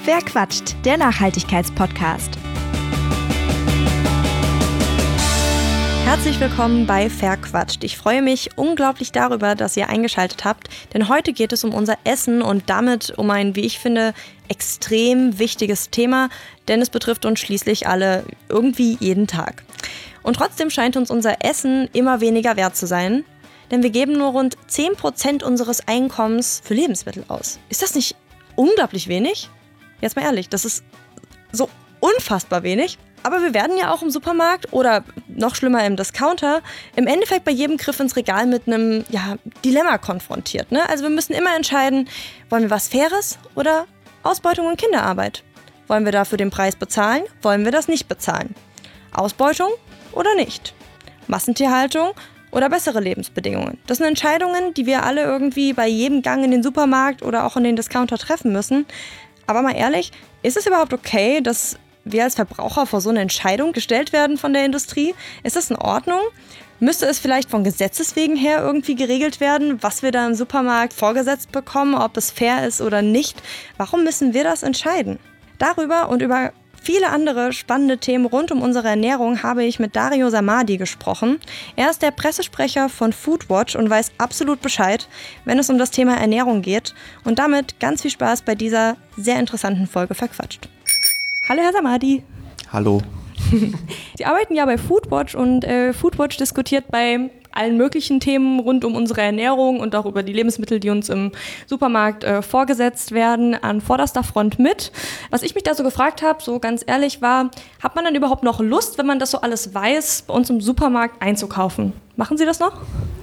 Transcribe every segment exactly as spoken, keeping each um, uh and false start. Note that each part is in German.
Wer quatscht? Der Nachhaltigkeitspodcast. Herzlich willkommen bei Verquatscht. Ich freue mich unglaublich darüber, dass ihr eingeschaltet habt, denn heute geht es um unser Essen und damit um ein, wie ich finde, extrem wichtiges Thema, denn es betrifft uns schließlich alle irgendwie jeden Tag. Und trotzdem scheint uns unser Essen immer weniger wert zu sein, denn wir geben nur rund zehn Prozent unseres Einkommens für Lebensmittel aus. Ist das nicht unglaublich wenig? Jetzt mal ehrlich, das ist so unfassbar wenig. Aber wir werden ja auch im Supermarkt oder noch schlimmer im Discounter im Endeffekt bei jedem Griff ins Regal mit einem ja, Dilemma konfrontiert. Ne? Also wir müssen immer entscheiden, wollen wir was Faires oder Ausbeutung und Kinderarbeit? Wollen wir dafür den Preis bezahlen? Wollen wir das nicht bezahlen? Ausbeutung oder nicht? Massentierhaltung oder bessere Lebensbedingungen? Das sind Entscheidungen, die wir alle irgendwie bei jedem Gang in den Supermarkt oder auch in den Discounter treffen müssen. Aber mal ehrlich, ist es überhaupt okay, dass wir als Verbraucher vor so eine Entscheidung gestellt werden von der Industrie? Ist das in Ordnung? Müsste es vielleicht von Gesetzes wegen her irgendwie geregelt werden, was wir da im Supermarkt vorgesetzt bekommen, ob es fair ist oder nicht? Warum müssen wir das entscheiden? Darüber und über viele andere spannende Themen rund um unsere Ernährung habe ich mit Dario Samadi gesprochen. Er ist der Pressesprecher von Foodwatch und weiß absolut Bescheid, wenn es um das Thema Ernährung geht. Und damit ganz viel Spaß bei dieser sehr interessanten Folge Verquatscht. Hallo Herr Samadi. Hallo. Sie arbeiten ja bei Foodwatch und äh, Foodwatch diskutiert bei allen möglichen Themen rund um unsere Ernährung und auch über die Lebensmittel, die uns im Supermarkt äh, vorgesetzt werden, an vorderster Front mit. Was ich mich da so gefragt habe, so ganz ehrlich, war, hat man dann überhaupt noch Lust, wenn man das so alles weiß, bei uns im Supermarkt einzukaufen? Machen Sie das noch?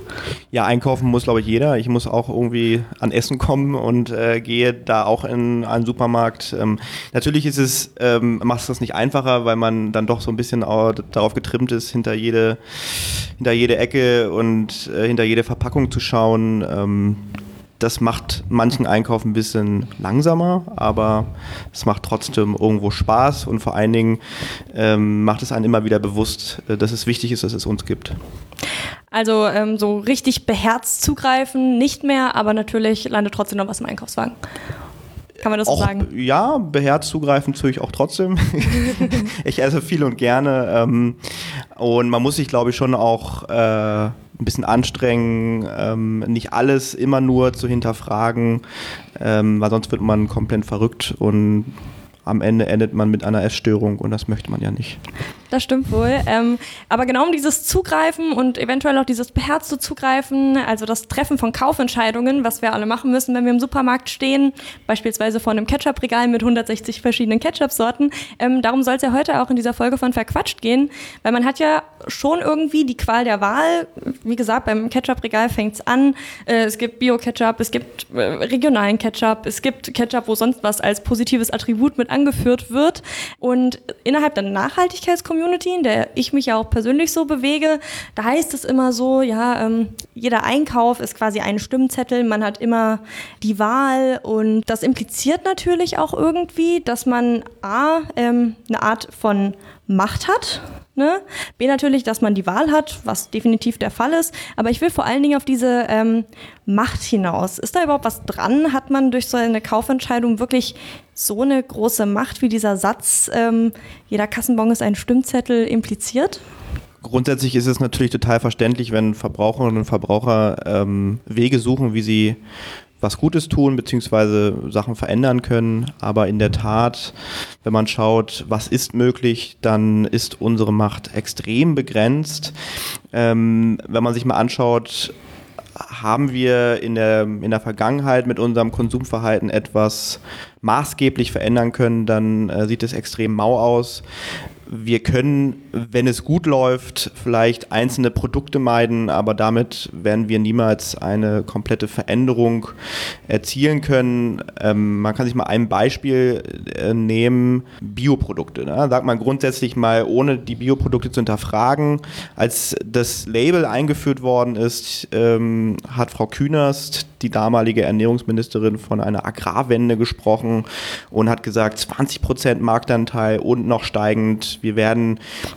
Ja, einkaufen muss, glaube ich, jeder. Ich muss auch irgendwie an Essen kommen und äh, gehe da auch in einen Supermarkt. Ähm, natürlich ist es, ähm, macht es das nicht einfacher, weil man dann doch so ein bisschen auch darauf getrimmt ist, hinter jede, hinter jede Ecke und äh, hinter jede Verpackung zu schauen. Ähm, das macht manchen Einkauf ein bisschen langsamer, aber es macht trotzdem irgendwo Spaß und vor allen Dingen ähm, macht es einen immer wieder bewusst, äh, dass es wichtig ist, dass es uns gibt. Also ähm, so richtig beherzt zugreifen, nicht mehr, aber natürlich landet trotzdem noch was im Einkaufswagen. Kann man das auch, so sagen? Ja, beherzt zugreifen tue ich auch trotzdem. Ich esse viel und gerne. Ähm, und man muss sich, glaube ich, schon auch äh, ein bisschen anstrengen, ähm, nicht alles immer nur zu hinterfragen, ähm, weil sonst wird man komplett verrückt und am Ende endet man mit einer Essstörung und das möchte man ja nicht. Das stimmt wohl. Ähm, aber genau um dieses Zugreifen und eventuell auch dieses beherzte Zugreifen, also das Treffen von Kaufentscheidungen, was wir alle machen müssen, wenn wir im Supermarkt stehen, beispielsweise vor einem Ketchup-Regal mit hundertsechzig verschiedenen Ketchup-Sorten. Ähm, darum soll es ja heute auch in dieser Folge von Verquatscht gehen, weil man hat ja schon irgendwie die Qual der Wahl. Wie gesagt, beim Ketchup-Regal fängt es an. Äh, es gibt Bio-Ketchup, es gibt äh, regionalen Ketchup, es gibt Ketchup, wo sonst was als positives Attribut mit angeführt wird. Und innerhalb der Nachhaltigkeitscommunity, in der ich mich ja auch persönlich so bewege, da heißt es immer so, ja, ähm, jeder Einkauf ist quasi ein Stimmzettel, man hat immer die Wahl und das impliziert natürlich auch irgendwie, dass man a, ähm, eine Art von Macht hat, ne? B natürlich, dass man die Wahl hat, was definitiv der Fall ist, aber ich will vor allen Dingen auf diese ähm, Macht hinaus. Ist da überhaupt was dran? Hat man durch so eine Kaufentscheidung wirklich so eine große Macht, wie dieser Satz, ähm, jeder Kassenbon ist ein Stimmzettel, impliziert? Grundsätzlich ist es natürlich total verständlich, wenn Verbraucherinnen und Verbraucher ähm, Wege suchen, wie sie was Gutes tun, beziehungsweise Sachen verändern können. Aber in der Tat, wenn man schaut, was ist möglich, dann ist unsere Macht extrem begrenzt. Ähm, wenn man sich mal anschaut, haben wir in der, in der Vergangenheit mit unserem Konsumverhalten etwas maßgeblich verändern können, dann äh, sieht es extrem mau aus. Wir können, wenn es gut läuft, vielleicht einzelne Produkte meiden, aber damit werden wir niemals eine komplette Veränderung erzielen können. Ähm, man kann sich mal ein Beispiel äh, nehmen, Bioprodukte. Ne? Sagt man grundsätzlich mal, ohne die Bioprodukte zu hinterfragen. Als das Label eingeführt worden ist, ähm, hat Frau Künast, die damalige Ernährungsministerin, von einer Agrarwende gesprochen und hat gesagt, zwanzig Prozent Marktanteil und noch steigend. Wir werden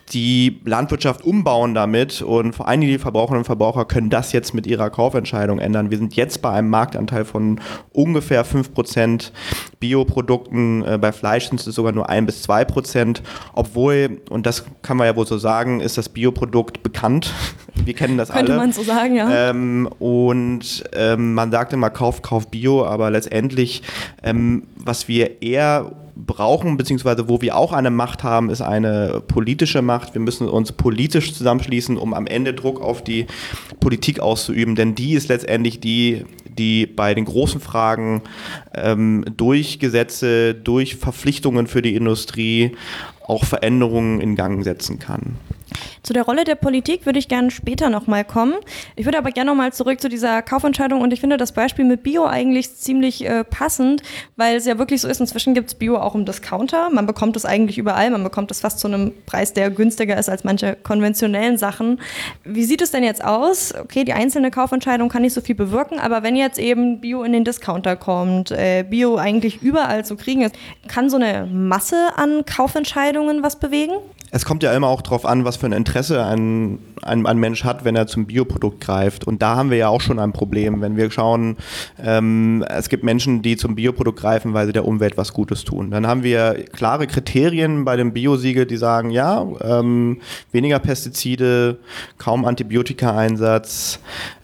die Landwirtschaft umbauen damit und vor allem die Verbraucherinnen und Verbraucher können das jetzt mit ihrer Kaufentscheidung ändern. Wir sind jetzt bei einem Marktanteil von ungefähr fünf Prozent Bioprodukten, äh, bei Fleisch sind es sogar nur ein bis zwei Prozent, obwohl, und das kann man ja wohl so sagen, ist das Bioprodukt bekannt. Wir kennen das Könnte alle. man so sagen, ja. Ähm, und ähm, man sagt immer, Kauf, Kauf Bio, aber letztendlich, ähm, was wir eher brauchen, beziehungsweise wo wir auch eine Macht haben, ist eine politische Macht. Wir müssen uns politisch zusammenschließen, um am Ende Druck auf die Politik auszuüben, denn die ist letztendlich die, die bei den großen Fragen ähm, durch Gesetze, durch Verpflichtungen für die Industrie auch Veränderungen in Gang setzen kann. Zu der Rolle der Politik würde ich gerne später nochmal kommen. Ich würde aber gerne nochmal zurück zu dieser Kaufentscheidung und ich finde das Beispiel mit Bio eigentlich ziemlich äh, passend, weil es ja wirklich so ist, inzwischen gibt es Bio auch im Discounter. Man bekommt es eigentlich überall, man bekommt es fast zu einem Preis, der günstiger ist als manche konventionellen Sachen. Wie sieht es denn jetzt aus? Okay, die einzelne Kaufentscheidung kann nicht so viel bewirken, aber wenn jetzt eben Bio in den Discounter kommt, äh, Bio eigentlich überall zu kriegen ist, kann so eine Masse an Kaufentscheidungen was bewegen? Es kommt ja immer auch darauf an, was für ein Interesse ein, ein, ein Mensch hat, wenn er zum Bioprodukt greift. Und da haben wir ja auch schon ein Problem, wenn wir schauen, ähm, es gibt Menschen, die zum Bioprodukt greifen, weil sie der Umwelt was Gutes tun. Dann haben wir klare Kriterien bei dem Biosiegel, die sagen, ja, ähm, weniger Pestizide, kaum Antibiotikaeinsatz,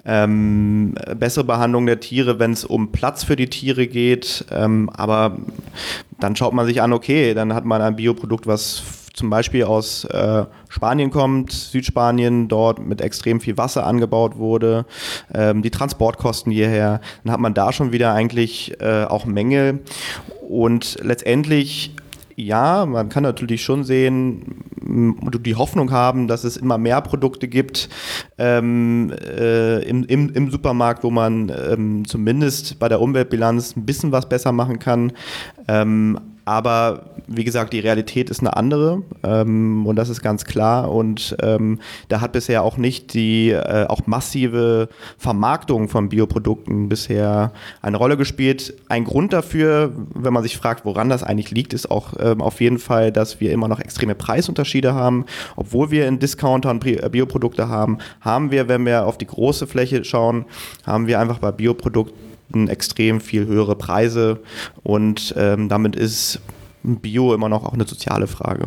Ähm, bessere Behandlung der Tiere, wenn es um Platz für die Tiere geht. Ähm, aber dann schaut man sich an, okay, dann hat man ein Bioprodukt, was zum Beispiel aus äh, Spanien kommt, Südspanien, dort mit extrem viel Wasser angebaut wurde, ähm, die Transportkosten hierher, dann hat man da schon wieder eigentlich äh, auch Mängel und letztendlich ja, man kann natürlich schon sehen und die Hoffnung haben, dass es immer mehr Produkte gibt ähm, äh, im, im, im Supermarkt, wo man ähm, zumindest bei der Umweltbilanz ein bisschen was besser machen kann. Ähm, aber wie gesagt, die Realität ist eine andere ähm, und das ist ganz klar und ähm, da hat bisher auch nicht die äh, auch massive Vermarktung von Bioprodukten bisher eine Rolle gespielt. Ein Grund dafür, wenn man sich fragt, woran das eigentlich liegt, ist auch ähm, auf jeden Fall, dass wir immer noch extreme Preisunterschiede haben. Obwohl wir in Discountern Bioprodukte haben, haben wir, wenn wir auf die große Fläche schauen, haben wir einfach bei Bioprodukten extrem viel höhere Preise und ähm, damit ist Bio immer noch auch eine soziale Frage.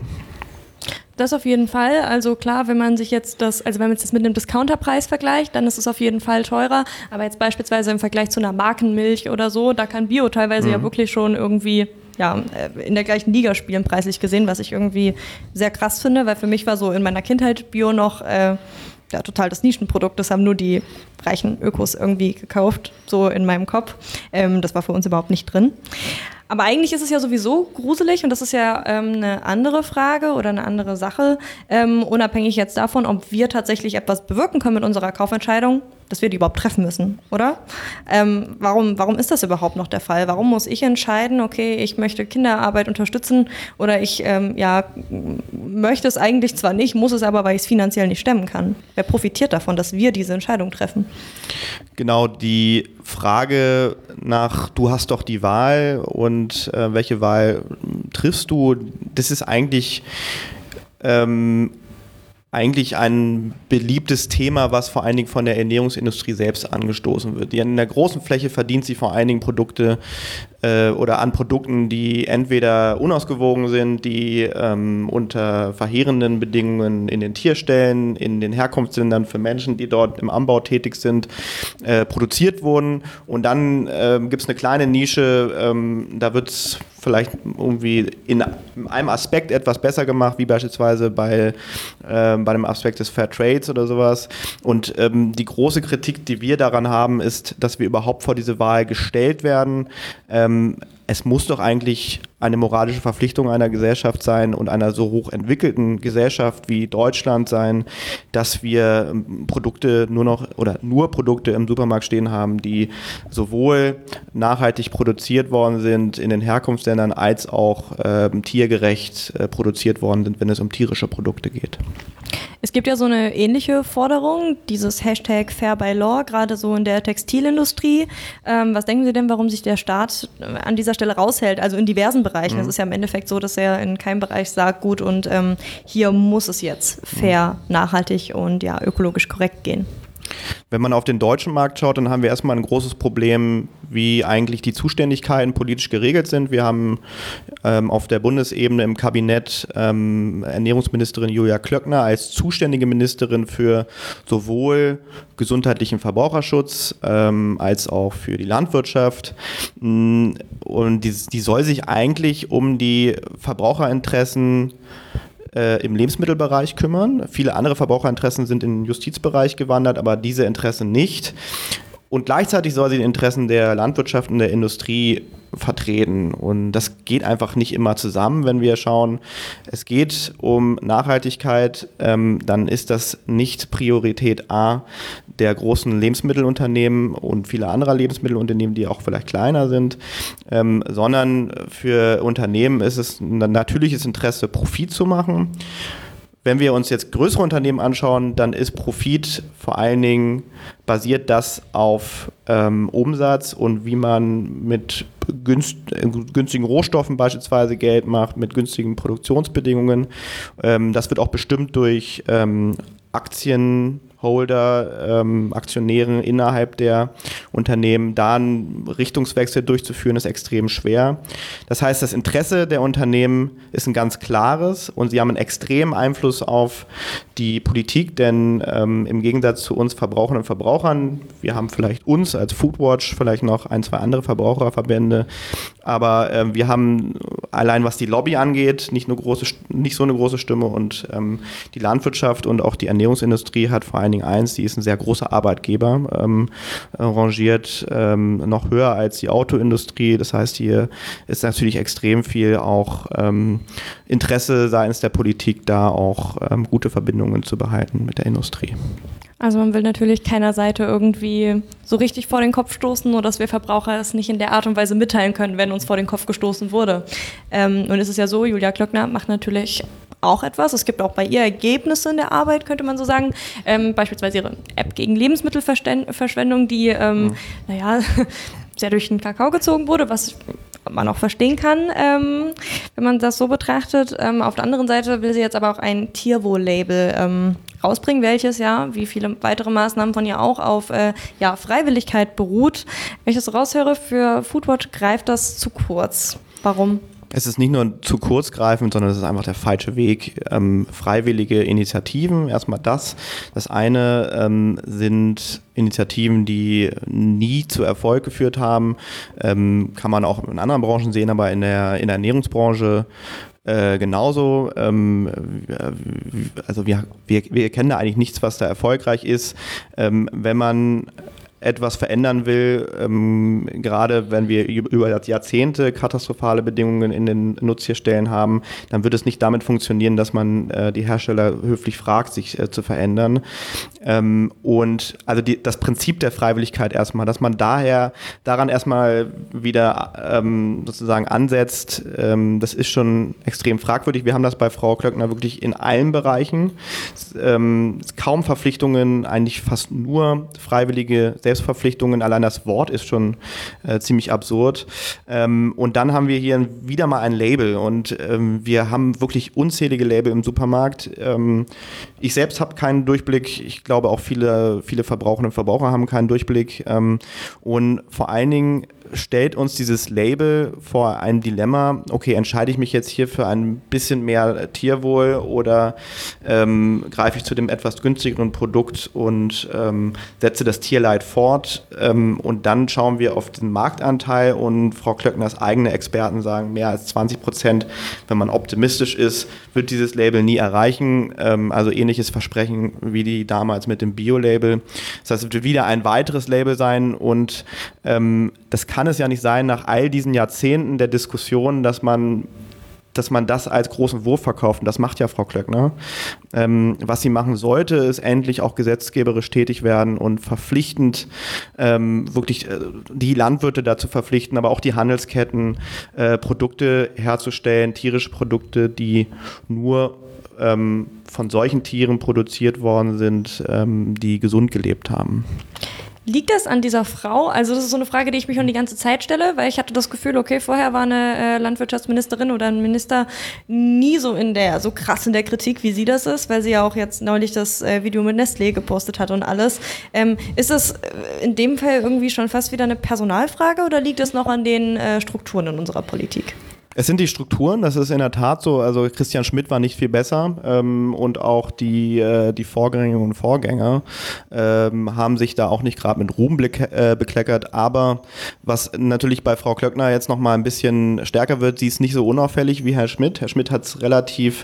Das auf jeden Fall. Also klar, wenn man sich jetzt das, also wenn man es jetzt mit einem Discounterpreis vergleicht, dann ist es auf jeden Fall teurer. Aber jetzt beispielsweise im Vergleich zu einer Markenmilch oder so, da kann Bio teilweise mhm. ja wirklich schon irgendwie ja, in der gleichen Liga spielen, preislich gesehen, was ich irgendwie sehr krass finde, weil für mich war so in meiner Kindheit Bio noch äh, ja, total das Nischenprodukt. Das haben nur die reichen Ökos irgendwie gekauft, so in meinem Kopf. Ähm, das war für uns überhaupt nicht drin. Aber eigentlich ist es ja sowieso gruselig und das ist ja ähm, eine andere Frage oder eine andere Sache, ähm, unabhängig jetzt davon, ob wir tatsächlich etwas bewirken können mit unserer Kaufentscheidung, dass wir die überhaupt treffen müssen, oder? Ähm, warum, warum ist das überhaupt noch der Fall? Warum muss ich entscheiden, okay, ich möchte Kinderarbeit unterstützen oder ich ähm, ja, möchte es eigentlich zwar nicht, muss es aber, weil ich es finanziell nicht stemmen kann? Wer profitiert davon, dass wir diese Entscheidung treffen? Genau, die Frage nach, du hast doch die Wahl und äh, welche Wahl triffst du, das ist eigentlich ähm, eigentlich ein beliebtes Thema, was vor allen Dingen von der Ernährungsindustrie selbst angestoßen wird. Die in der großen Fläche verdient sie vor allen Dingen Produkte äh, oder an Produkten, die entweder unausgewogen sind, die ähm, unter verheerenden Bedingungen in den Tierstellen, in den Herkunftsländern für Menschen, die dort im Anbau tätig sind, äh, produziert wurden. Und dann äh, gibt es eine kleine Nische, ähm, da wird es vielleicht irgendwie in einem Aspekt etwas besser gemacht, wie beispielsweise bei, äh, bei dem Aspekt des Fair Trades oder sowas. Und ähm, die große Kritik, die wir daran haben, ist, dass wir überhaupt vor diese Wahl gestellt werden. Ähm, es muss doch eigentlich eine moralische Verpflichtung einer Gesellschaft sein und einer so hoch entwickelten Gesellschaft wie Deutschland sein, dass wir Produkte nur noch oder nur Produkte im Supermarkt stehen haben, die sowohl nachhaltig produziert worden sind in den Herkunftsländern als auch äh, tiergerecht äh, produziert worden sind, wenn es um tierische Produkte geht. Es gibt ja so eine ähnliche Forderung, dieses Hashtag Fair by Law, gerade so in der Textilindustrie. Ähm, was denken Sie denn, warum sich der Staat an dieser Stelle raushält? Also in diversen Bereichen. Es mhm. ist ja im Endeffekt so, dass er in keinem Bereich sagt, gut, und ähm, hier muss es jetzt fair, mhm. nachhaltig und ja ökologisch korrekt gehen. Wenn man auf den deutschen Markt schaut, dann haben wir erstmal ein großes Problem, wie eigentlich die Zuständigkeiten politisch geregelt sind. Wir haben ähm, auf der Bundesebene im Kabinett ähm, Ernährungsministerin Julia Klöckner als zuständige Ministerin für sowohl gesundheitlichen Verbraucherschutz ähm, als auch für die Landwirtschaft. Und die, die soll sich eigentlich um die Verbraucherinteressen im Lebensmittelbereich kümmern. Viele andere Verbraucherinteressen sind in den Justizbereich gewandert, aber diese Interessen nicht. Und gleichzeitig soll sie die Interessen der Landwirtschaft und der Industrie vertreten. Und das geht einfach nicht immer zusammen, wenn wir schauen, es geht um Nachhaltigkeit, ähm, dann ist das nicht Priorität A der großen Lebensmittelunternehmen und vieler anderer Lebensmittelunternehmen, die auch vielleicht kleiner sind, ähm, sondern für Unternehmen ist es ein natürliches Interesse, Profit zu machen. Wenn wir uns jetzt größere Unternehmen anschauen, dann ist Profit vor allen Dingen, basiert das auf ähm, Umsatz und wie man mit günst, äh, günstigen Rohstoffen beispielsweise Geld macht, mit günstigen Produktionsbedingungen. Ähm, das wird auch bestimmt durch ähm, Aktienholder, ähm, Aktionären innerhalb der Unternehmen. Da einen Richtungswechsel durchzuführen, ist extrem schwer. Das heißt, das Interesse der Unternehmen ist ein ganz klares und sie haben einen extremen Einfluss auf die Politik, denn ähm, im Gegensatz zu uns Verbrauchern und Verbrauchern, wir haben vielleicht uns als Foodwatch, vielleicht noch ein, zwei andere Verbraucherverbände, aber äh, wir haben allein was die Lobby angeht, nicht, eine große, nicht so eine große Stimme und ähm, die Landwirtschaft und auch die Ernährungsindustrie hat vor allen Dingen eins, die ist ein sehr großer Arbeitgeber, ähm, rangiert ähm, noch höher als die Autoindustrie. Das heißt, hier ist natürlich extrem viel auch ähm, Interesse seitens der Politik, da auch ähm, gute Verbindungen zu behalten mit der Industrie. Also man will natürlich keiner Seite irgendwie so richtig vor den Kopf stoßen, nur dass wir Verbraucher es nicht in der Art und Weise mitteilen können, wenn uns vor den Kopf gestoßen wurde. Ähm, und es ist ja so, Julia Klöckner macht natürlich auch etwas. Es gibt auch bei ihr Ergebnisse in der Arbeit, könnte man so sagen. Ähm, beispielsweise ihre App gegen Lebensmittelverschwendung, die, ähm, mhm. naja, sehr durch den Kakao gezogen wurde, was man auch verstehen kann, ähm, wenn man das so betrachtet. Ähm, auf der anderen Seite will sie jetzt aber auch ein Tierwohl-Label ähm, rausbringen, welches ja, wie viele weitere Maßnahmen von ihr auch, auf äh, ja, Freiwilligkeit beruht. Wenn ich das so raushöre, für Foodwatch greift das zu kurz. Warum? Es ist nicht nur zu kurz greifend, sondern es ist einfach der falsche Weg. Ähm, freiwillige Initiativen, erstmal das. Das eine ähm, sind Initiativen, die nie zu Erfolg geführt haben. Ähm, kann man auch in anderen Branchen sehen, aber in der, in der Ernährungsbranche Äh, genauso, ähm, also wir, wir, wir kennen da eigentlich nichts, was da erfolgreich ist. Ähm, wenn man etwas verändern will, ähm, gerade wenn wir über Jahrzehnte katastrophale Bedingungen in den Nutztierstellen haben, dann wird es nicht damit funktionieren, dass man äh, die Hersteller höflich fragt, sich äh, zu verändern. Ähm, und also die, das Prinzip der Freiwilligkeit erstmal, dass man daher daran erstmal wieder ähm, sozusagen ansetzt, ähm, das ist schon extrem fragwürdig. Wir haben das bei Frau Klöckner wirklich in allen Bereichen. Ähm, kaum Verpflichtungen, eigentlich fast nur freiwillige Selbstverpflichtungen, allein das Wort ist schon äh, ziemlich absurd. Ähm, und dann haben wir hier wieder mal ein Label und ähm, wir haben wirklich unzählige Label im Supermarkt. Ähm, ich selbst habe keinen Durchblick, ich glaube auch viele, viele Verbraucherinnen und Verbraucher haben keinen Durchblick ähm, und vor allen Dingen stellt uns dieses Label vor ein Dilemma, okay, entscheide ich mich jetzt hier für ein bisschen mehr Tierwohl oder ähm, greife ich zu dem etwas günstigeren Produkt und ähm, setze das Tierleid fort ähm, und dann schauen wir auf den Marktanteil und Frau Klöckners eigene Experten sagen, mehr als zwanzig Prozent, wenn man optimistisch ist, wird dieses Label nie erreichen, ähm, also ähnliches Versprechen wie die damals mit dem Bio-Label. Das heißt, es wird wieder ein weiteres Label sein und ähm, das kann es ja nicht sein, nach all diesen Jahrzehnten der Diskussion, dass man, dass man das als großen Wurf verkauft. Und das macht ja Frau Klöckner. Ähm, was sie machen sollte, ist endlich auch gesetzgeberisch tätig werden und verpflichtend ähm, wirklich äh, die Landwirte dazu verpflichten, aber auch die Handelsketten, äh, Produkte herzustellen, tierische Produkte, die nur ähm, von solchen Tieren produziert worden sind, ähm, die gesund gelebt haben. Liegt das an dieser Frau? Also das ist so eine Frage, die ich mich schon die ganze Zeit stelle, weil ich hatte das Gefühl, okay, vorher war eine äh, Landwirtschaftsministerin oder ein Minister nie so in der, so krass in der Kritik, wie sie das ist, weil sie ja auch jetzt neulich das äh, Video mit Nestlé gepostet hat und alles. Ähm, ist das in dem Fall irgendwie schon fast wieder eine Personalfrage oder liegt es noch an den äh, Strukturen in unserer Politik? Es sind die Strukturen, das ist in der Tat so. Also Christian Schmidt war nicht viel besser ähm, und auch die, äh, die Vorgängerinnen und Vorgänger ähm, haben sich da auch nicht gerade mit Ruhm beck- äh, bekleckert. Aber was natürlich bei Frau Klöckner jetzt nochmal ein bisschen stärker wird, sie ist nicht so unauffällig wie Herr Schmidt. Herr Schmidt hat es relativ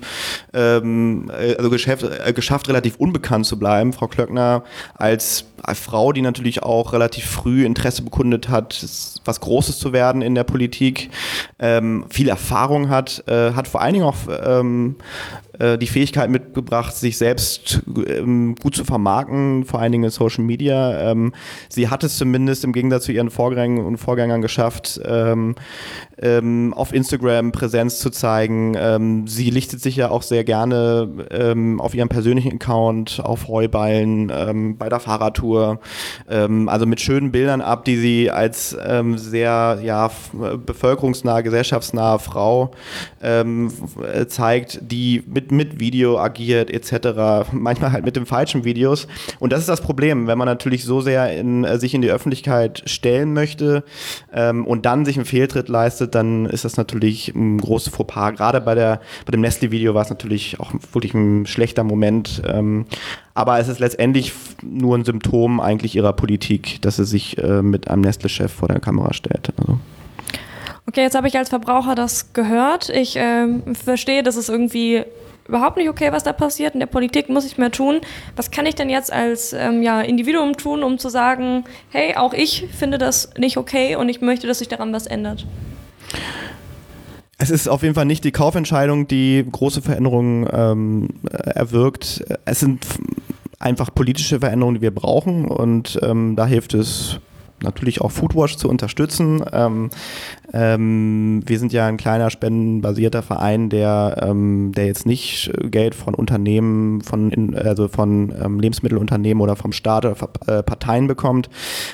ähm, also geschafft, äh, geschafft, relativ unbekannt zu bleiben. Frau Klöckner als, als Frau, die natürlich auch relativ früh Interesse bekundet hat, was Großes zu werden in der Politik, ähm, viel Erfahrung hat, äh, hat vor allen Dingen auch ähm, äh, die Fähigkeit mitgebracht, sich selbst ähm, gut zu vermarkten, vor allen Dingen in Social Media. Ähm, sie hat es zumindest im Gegensatz zu ihren Vorgängern und Vorgängern geschafft, ähm, ähm, auf Instagram Präsenz zu zeigen. Ähm, sie lichtet sich ja auch sehr gerne ähm, auf ihrem persönlichen Account auf Heuballen, ähm, bei der Fahrradtour, ähm, also mit schönen Bildern ab, die sie als ähm, sehr ja, bevölkerungsnahe, gesellschaftsnahe Frau ähm, zeigt, die mit, mit Video agiert et cetera. Manchmal halt mit den falschen Videos. Und das ist das Problem, wenn man natürlich so sehr in, äh, sich in die Öffentlichkeit stellen möchte ähm, und dann sich einen Fehltritt leistet, dann ist das natürlich ein großes Fauxpas. Gerade bei, der, bei dem Nestlé-Video war es natürlich auch wirklich ein schlechter Moment. Ähm, aber es ist letztendlich nur ein Symptom eigentlich ihrer Politik, dass sie sich äh, mit einem Nestlé-Chef vor der Kamera stellt. Also. Okay, jetzt habe ich als Verbraucher das gehört. Ich ähm, verstehe, das ist irgendwie überhaupt nicht okay, was da passiert. In der Politik muss ich mehr tun. Was kann ich denn jetzt als ähm, ja, Individuum tun, um zu sagen, hey, auch ich finde das nicht okay und ich möchte, dass sich daran was ändert? Es ist auf jeden Fall nicht die Kaufentscheidung, die große Veränderungen ähm, erwirkt. Es sind einfach politische Veränderungen, die wir brauchen und ähm, da hilft es natürlich auch Foodwatch zu unterstützen. Ähm, ähm, wir sind ja ein kleiner spendenbasierter Verein, der, ähm, der jetzt nicht Geld von Unternehmen, von, in, also von ähm, Lebensmittelunternehmen oder vom Staat oder äh, Parteien bekommt.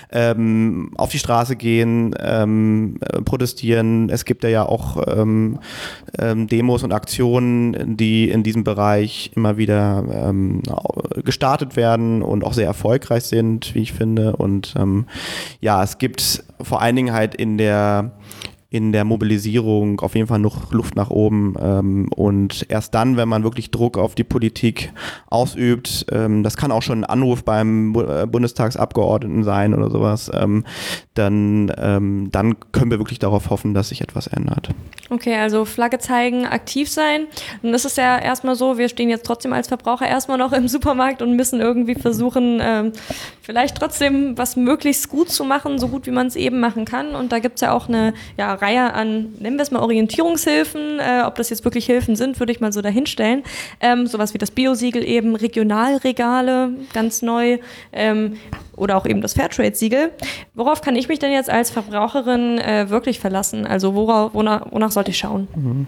Ähm, auf die Straße gehen, ähm, protestieren. Es gibt ja auch ähm, ähm, Demos und Aktionen, die in diesem Bereich immer wieder ähm, gestartet werden und auch sehr erfolgreich sind, wie ich finde. Und ähm, ja, es gibt vor allen Dingen halt in der in der Mobilisierung auf jeden Fall noch Luft nach oben ähm, und erst dann, wenn man wirklich Druck auf die Politik ausübt, ähm, das kann auch schon ein Anruf beim Bu- Bundestagsabgeordneten sein oder sowas, ähm, dann, ähm, dann können wir wirklich darauf hoffen, dass sich etwas ändert. Okay, also Flagge zeigen, aktiv sein. Und das ist ja erstmal so, wir stehen jetzt trotzdem als Verbraucher erstmal noch im Supermarkt und müssen irgendwie versuchen, ähm, vielleicht trotzdem was möglichst gut zu machen, so gut wie man es eben machen kann. Und da gibt es ja auch eine ja, Reihe an, nennen wir es mal Orientierungshilfen. Äh, ob das jetzt wirklich Hilfen sind, würde ich mal so dahinstellen. Ähm, sowas wie das Bio-Siegel eben, Regionalregale, ganz neu. Ähm, oder auch eben das Fairtrade-Siegel. Worauf kann ich mich denn jetzt als Verbraucherin äh, wirklich verlassen? Also worauf, wonach, wonach sollte ich schauen? Mhm.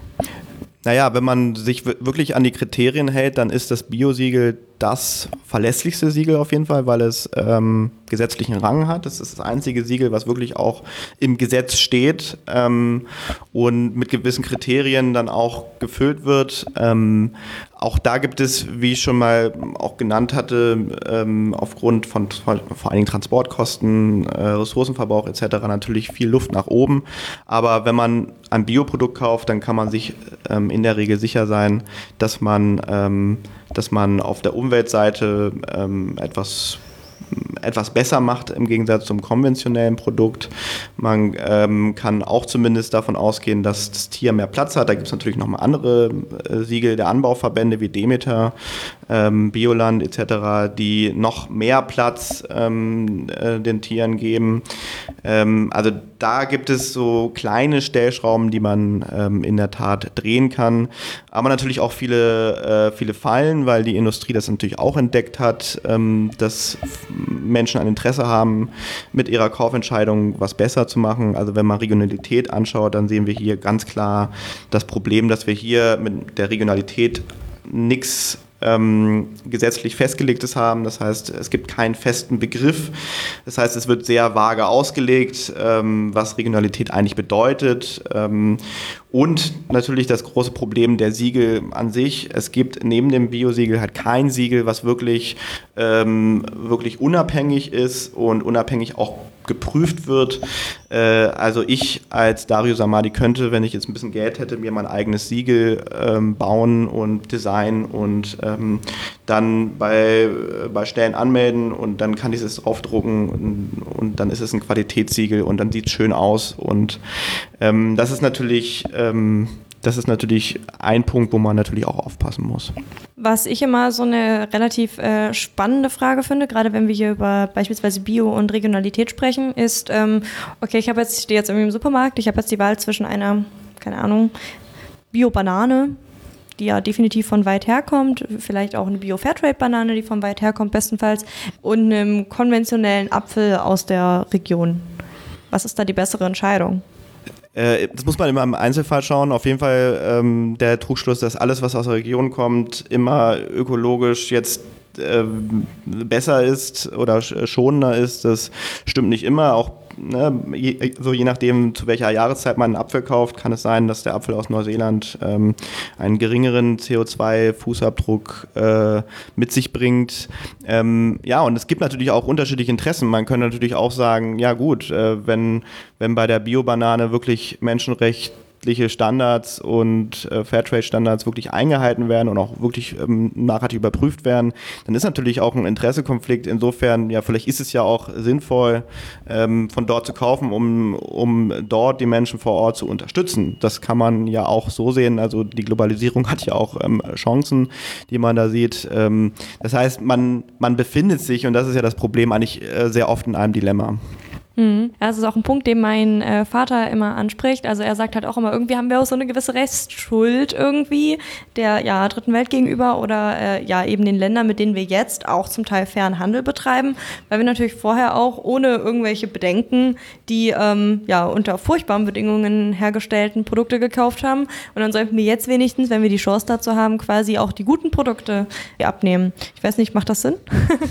Naja, wenn man sich w- wirklich an die Kriterien hält, dann ist das Bio-Siegel das verlässlichste Siegel auf jeden Fall, weil es ähm, gesetzlichen Rang hat. Das ist das einzige Siegel, was wirklich auch im Gesetz steht ähm, und mit gewissen Kriterien dann auch gefüllt wird. Ähm, auch da gibt es, wie ich schon mal auch genannt hatte, ähm, aufgrund von, von vor allen Dingen Transportkosten, äh, Ressourcenverbrauch et cetera natürlich viel Luft nach oben. Aber wenn man ein Bioprodukt kauft, dann kann man sich ähm, in der Regel sicher sein, dass man ähm, dass man auf der Umweltseite ähm, etwas, etwas besser macht im Gegensatz zum konventionellen Produkt. Man ähm, kann auch zumindest davon ausgehen, dass das Tier mehr Platz hat. Da gibt es natürlich nochmal andere äh, Siegel der Anbauverbände wie Demeter, ähm, Bioland et cetera, die noch mehr Platz ähm, äh, den Tieren geben. Ähm, also da gibt es so kleine Stellschrauben, die man ähm, in der Tat drehen kann. Aber natürlich auch viele, äh, viele Fallen, weil die Industrie das natürlich auch entdeckt hat, ähm, dass Menschen ein Interesse haben, mit ihrer Kaufentscheidung was besser zu machen. Also wenn man Regionalität anschaut, dann sehen wir hier ganz klar das Problem, dass wir hier mit der Regionalität nichts ähm, gesetzlich Festgelegtes haben. Das heißt, es gibt keinen festen Begriff. Das heißt, es wird sehr vage ausgelegt, ähm, was Regionalität eigentlich bedeutet. Ähm, und natürlich das große Problem der Siegel an sich. Es gibt neben dem Biosiegel halt kein Siegel, was wirklich, ähm, wirklich unabhängig ist und unabhängig auch geprüft wird. Äh, also ich als Dario Samadi könnte, wenn ich jetzt ein bisschen Geld hätte, mir mein eigenes Siegel ähm, bauen und designen und ähm, dann bei, bei Stellen anmelden und dann kann ich es draufdrucken und, und dann ist es ein Qualitätssiegel und dann sieht es schön aus und ähm, das ist natürlich ähm, Das ist natürlich ein Punkt, wo man natürlich auch aufpassen muss. Was ich immer so eine relativ äh, spannende Frage finde, gerade wenn wir hier über beispielsweise Bio und Regionalität sprechen, ist, ähm, okay, ich habe jetzt, ich stehe jetzt irgendwie im Supermarkt, ich habe jetzt die Wahl zwischen einer, keine Ahnung, Bio-Banane, die ja definitiv von weit herkommt, vielleicht auch eine Bio-Fairtrade-Banane, die von weit herkommt bestenfalls, und einem konventionellen Apfel aus der Region. Was ist da die bessere Entscheidung? Das muss man immer im Einzelfall schauen. Auf jeden Fall ähm, der Trugschluss, dass alles, was aus der Region kommt, immer ökologisch jetzt äh, besser ist oder schonender ist. Das stimmt nicht immer. Auch ne, je, so je nachdem, zu welcher Jahreszeit man einen Apfel kauft, kann es sein, dass der Apfel aus Neuseeland ähm, einen geringeren C O zwei Fußabdruck äh, mit sich bringt. Ähm, ja, und es gibt natürlich auch unterschiedliche Interessen. Man könnte natürlich auch sagen, ja gut, äh, wenn, wenn bei der Bio-Banane wirklich menschenrechtliche Standards und äh, Fairtrade-Standards wirklich eingehalten werden und auch wirklich ähm, nachhaltig überprüft werden, dann ist natürlich auch ein Interessekonflikt. Insofern, ja, vielleicht ist es ja auch sinnvoll, ähm, von dort zu kaufen, um, um dort die Menschen vor Ort zu unterstützen. Das kann man ja auch so sehen. Also die Globalisierung hat ja auch ähm, Chancen, die man da sieht. Ähm, das heißt, man, man befindet sich, und das ist ja das Problem, eigentlich äh, sehr oft in einem Dilemma. Mhm. Ja, das ist auch ein Punkt, den mein äh, Vater immer anspricht. Also er sagt halt auch immer, irgendwie haben wir auch so eine gewisse Restschuld irgendwie der ja, Dritten Welt gegenüber oder äh, ja eben den Ländern, mit denen wir jetzt auch zum Teil fairen Handel betreiben, weil wir natürlich vorher auch ohne irgendwelche Bedenken die ähm, ja unter furchtbaren Bedingungen hergestellten Produkte gekauft haben. Und dann sollten wir jetzt wenigstens, wenn wir die Chance dazu haben, quasi auch die guten Produkte abnehmen. Ich weiß nicht, macht das Sinn?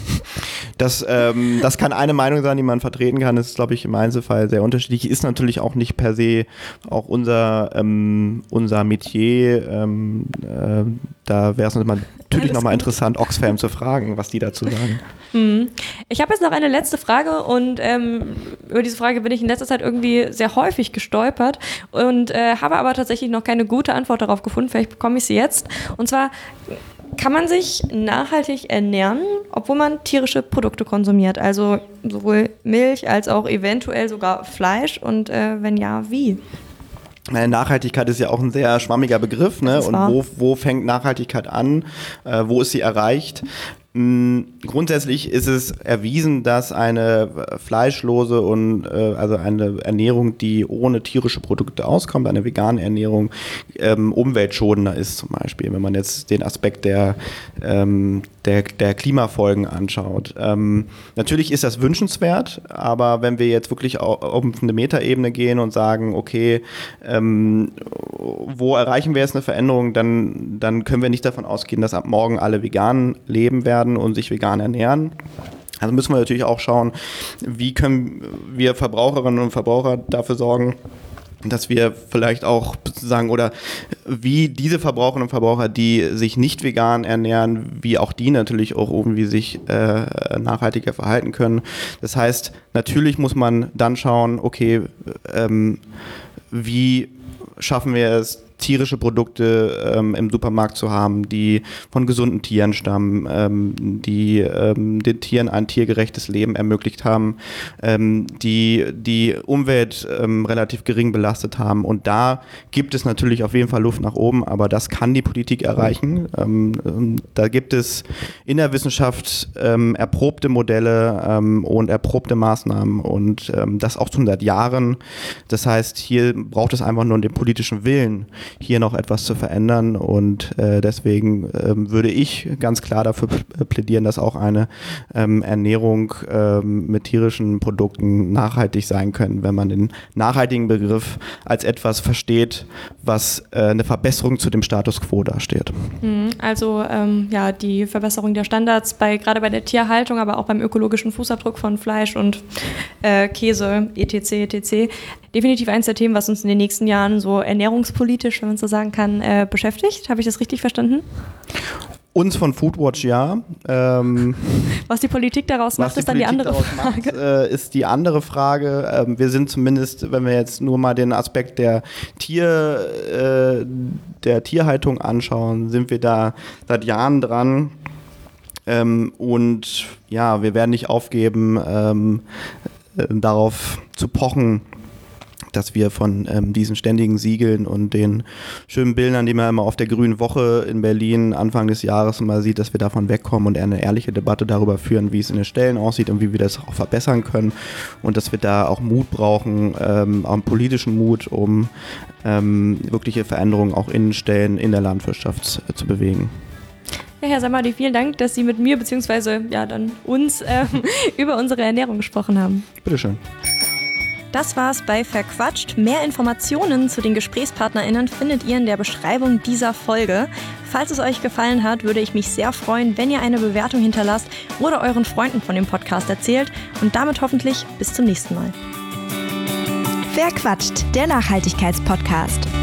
Das, ähm, das kann eine Meinung sein, die man vertreten kann. Das ist, glaube ich, im Einzelfall sehr unterschiedlich. Ist natürlich auch nicht per se auch unser, ähm, unser Metier. Ähm, äh, da wäre es natürlich nochmal interessant, Oxfam zu fragen, was die dazu sagen. Hm. Ich habe jetzt noch eine letzte Frage und ähm, über diese Frage bin ich in letzter Zeit irgendwie sehr häufig gestolpert und äh, habe aber tatsächlich noch keine gute Antwort darauf gefunden. Vielleicht bekomme ich sie jetzt. Und zwar: Kann man sich nachhaltig ernähren, obwohl man tierische Produkte konsumiert? Also sowohl Milch als auch eventuell sogar Fleisch, und äh, wenn ja, wie? Nachhaltigkeit ist ja auch ein sehr schwammiger Begriff, ne? Und wo, wo fängt Nachhaltigkeit an? Äh, wo ist sie erreicht? Grundsätzlich ist es erwiesen, dass eine fleischlose und äh, also eine Ernährung, die ohne tierische Produkte auskommt, eine vegane Ernährung, ähm, umweltschonender ist zum Beispiel, wenn man jetzt den Aspekt der, ähm, der, der Klimafolgen anschaut. Ähm, natürlich ist das wünschenswert, aber wenn wir jetzt wirklich auf, auf eine Metaebene gehen und sagen, okay, ähm, wo erreichen wir jetzt eine Veränderung, dann, dann können wir nicht davon ausgehen, dass ab morgen alle vegan leben werden und sich vegan ernähren. Also müssen wir natürlich auch schauen, wie können wir Verbraucherinnen und Verbraucher dafür sorgen, dass wir vielleicht auch sagen, oder wie diese Verbraucherinnen und Verbraucher, die sich nicht vegan ernähren, wie auch die natürlich auch irgendwie sich äh, nachhaltiger verhalten können. Das heißt, natürlich muss man dann schauen, okay, ähm, wie schaffen wir es, tierische Produkte ähm, im Supermarkt zu haben, die von gesunden Tieren stammen, ähm, die ähm, den Tieren ein tiergerechtes Leben ermöglicht haben, ähm, die die Umwelt ähm, relativ gering belastet haben. Und da gibt es natürlich auf jeden Fall Luft nach oben, aber das kann die Politik erreichen. Ähm, da gibt es in der Wissenschaft ähm, erprobte Modelle ähm, und erprobte Maßnahmen und ähm, das auch schon seit Jahren. Das heißt, hier braucht es einfach nur den politischen Willen, hier noch etwas zu verändern. Und äh, deswegen ähm, würde ich ganz klar dafür plädieren, dass auch eine ähm, Ernährung ähm, mit tierischen Produkten nachhaltig sein können, wenn man den nachhaltigen Begriff als etwas versteht, was äh, eine Verbesserung zu dem Status quo darstellt. Also ähm, ja, die Verbesserung der Standards bei gerade bei der Tierhaltung, aber auch beim ökologischen Fußabdruck von Fleisch und äh, Käse, et cetera et cetera. Definitiv eines der Themen, was uns in den nächsten Jahren so ernährungspolitisch, wenn man so sagen kann, äh, beschäftigt. Habe ich das richtig verstanden? Uns von Foodwatch ja. Ähm, was die Politik daraus macht, ist dann die andere Frage. Macht, äh, ist die andere Frage. Ähm, wir sind zumindest, wenn wir jetzt nur mal den Aspekt der Tier, äh, der Tierhaltung anschauen, sind wir da seit Jahren dran. Ähm, und ja, wir werden nicht aufgeben, ähm, äh, darauf zu pochen, dass wir von ähm, diesen ständigen Siegeln und den schönen Bildern, die man immer auf der Grünen Woche in Berlin Anfang des Jahres mal sieht, dass wir davon wegkommen und eine ehrliche Debatte darüber führen, wie es in den Ställen aussieht und wie wir das auch verbessern können und dass wir da auch Mut brauchen, ähm, auch einen politischen Mut, um ähm, wirkliche Veränderungen auch in Ställen in der Landwirtschaft äh, zu bewegen. Ja, Herr Samadi, vielen Dank, dass Sie mit mir bzw. ja dann uns ähm, über unsere Ernährung gesprochen haben. Bitteschön. Das war's bei Verquatscht. Mehr Informationen zu den GesprächspartnerInnen findet ihr in der Beschreibung dieser Folge. Falls es euch gefallen hat, würde ich mich sehr freuen, wenn ihr eine Bewertung hinterlasst oder euren Freunden von dem Podcast erzählt. Und damit hoffentlich bis zum nächsten Mal. Verquatscht, der Nachhaltigkeitspodcast.